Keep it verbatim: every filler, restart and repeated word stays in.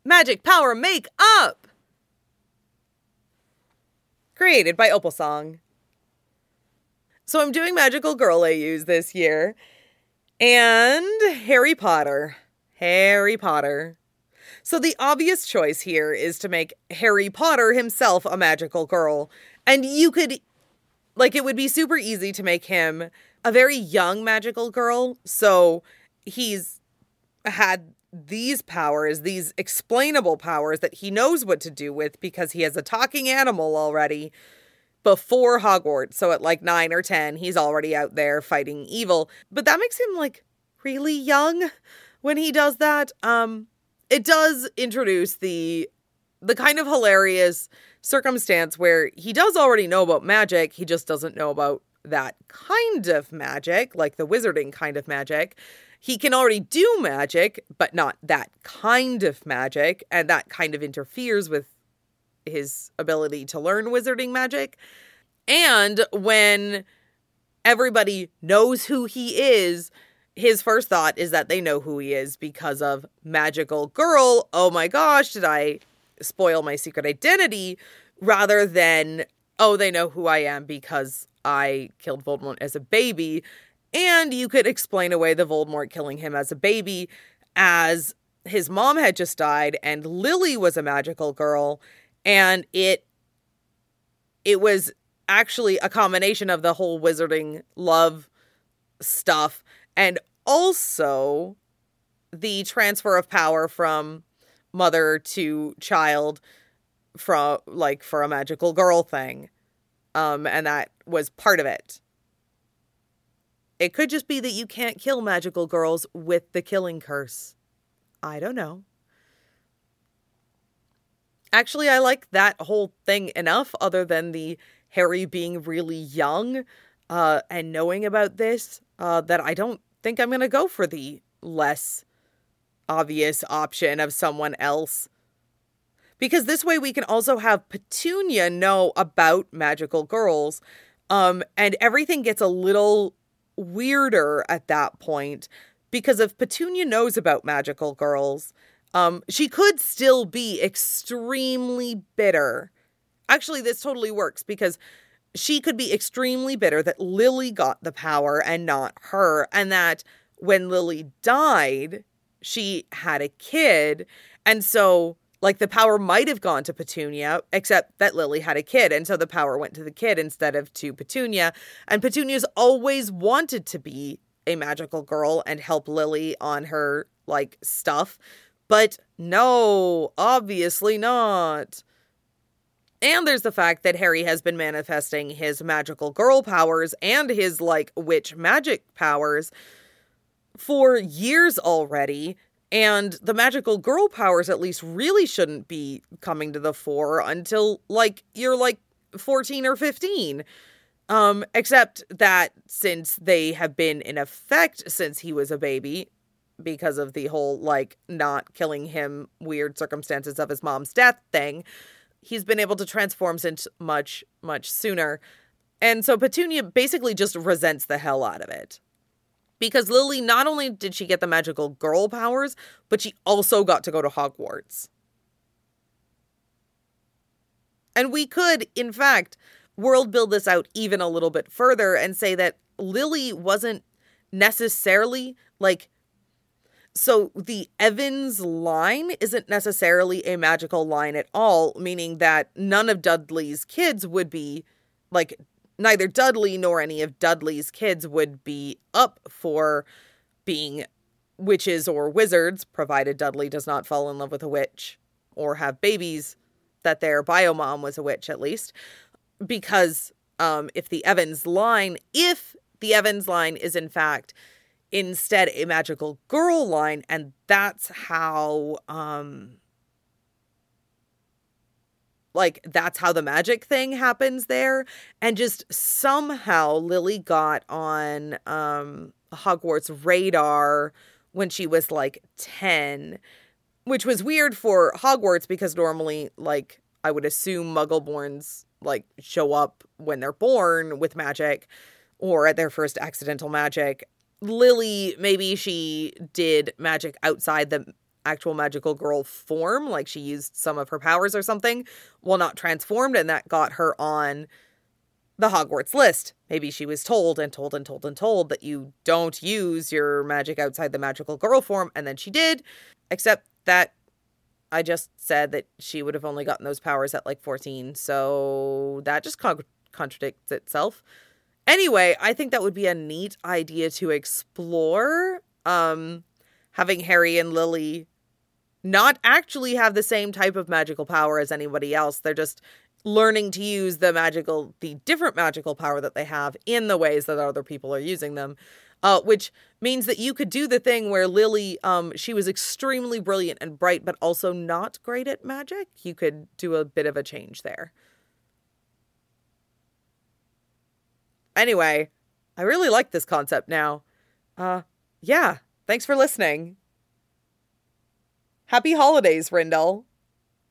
Magic Power Make-up! Created by Opal Song. So I'm doing Magical Girl A Us this year. And Harry Potter. Harry Potter. So the obvious choice here is to make Harry Potter himself a magical girl. And you could, like, it would be super easy to make him a very young magical girl. So he's had these powers, these explainable powers that he knows what to do with because he has a talking animal already before Hogwarts. So at like nine or ten, he's already out there fighting evil. But that makes him like really young when he does that. Um, it does introduce the the kind of hilarious circumstance where he does already know about magic. He just doesn't know about that kind of magic, like the wizarding kind of magic. He can already do magic, but not that kind of magic, and that kind of interferes with his ability to learn wizarding magic. And when everybody knows who he is, his first thought is that they know who he is because of Magical Girl. Oh my gosh, did I spoil my secret identity? Rather than, oh, they know who I am because I killed Voldemort as a baby. And you could explain away the Voldemort killing him as a baby as his mom had just died and Lily was a magical girl. And it it was actually a combination of the whole wizarding love stuff and also the transfer of power from mother to child from like for a magical girl thing. Um, and that was part of it. It could just be that you can't kill magical girls with the killing curse. I don't know. Actually, I like that whole thing enough other than the Harry being really young uh, and knowing about this uh, that I don't think I'm going to go for the less obvious option of someone else. Because this way we can also have Petunia know about magical girls um, and everything gets a little weirder at that point, because if Petunia knows about magical girls, um, she could still be extremely bitter. Actually, this totally works because she could be extremely bitter that Lily got the power and not her, and that when Lily died, she had a kid, and so like the power might have gone to Petunia, except that Lily had a kid. And so the power went to the kid instead of to Petunia. And Petunia's always wanted to be a magical girl and help Lily on her like stuff. But no, obviously not. And there's the fact that Harry has been manifesting his magical girl powers and his like witch magic powers for years already. And the magical girl powers at least really shouldn't be coming to the fore until, like, you're, like, fourteen or fifteen. Um, except that since they have been in effect since he was a baby, because of the whole, like, not killing him weird circumstances of his mom's death thing, he's been able to transform since much, much sooner. And so Petunia basically just resents the hell out of it. Because Lily, not only did she get the magical girl powers, but she also got to go to Hogwarts. And we could, in fact, world build this out even a little bit further and say that Lily wasn't necessarily, like, so the Evans line isn't necessarily a magical line at all, meaning that none of Dudley's kids would be, like, neither Dudley nor any of Dudley's kids would be up for being witches or wizards, provided Dudley does not fall in love with a witch or have babies that their bio mom was a witch, at least. Because um, if the Evans line, if the Evans line is in fact instead a magical girl line, and that's how... Um, Like, that's how the magic thing happens there. And just somehow Lily got on um, Hogwarts radar when she was, like, ten. Which was weird for Hogwarts because normally, like, I would assume Muggleborns, like, show up when they're born with magic or at their first accidental magic. Lily, maybe she did magic outside the actual magical girl form, like she used some of her powers or something, well, not transformed, and that got her on the Hogwarts list. Maybe she was told and told and told and told that you don't use your magic outside the magical girl form, and then she did, except that I just said that she would have only gotten those powers at like fourteen, so that just con- contradicts itself. Anyway, I think that would be a neat idea to explore, um, having Harry and Lily not actually have the same type of magical power as anybody else. They're just learning to use the magical, the different magical power that they have in the ways that other people are using them. Uh, which means that you could do the thing where Lily, um, she was extremely brilliant and bright, but also not great at magic. You could do a bit of a change there. Anyway, I really like this concept now. Uh, yeah, thanks for listening. Happy holidays, Rindal.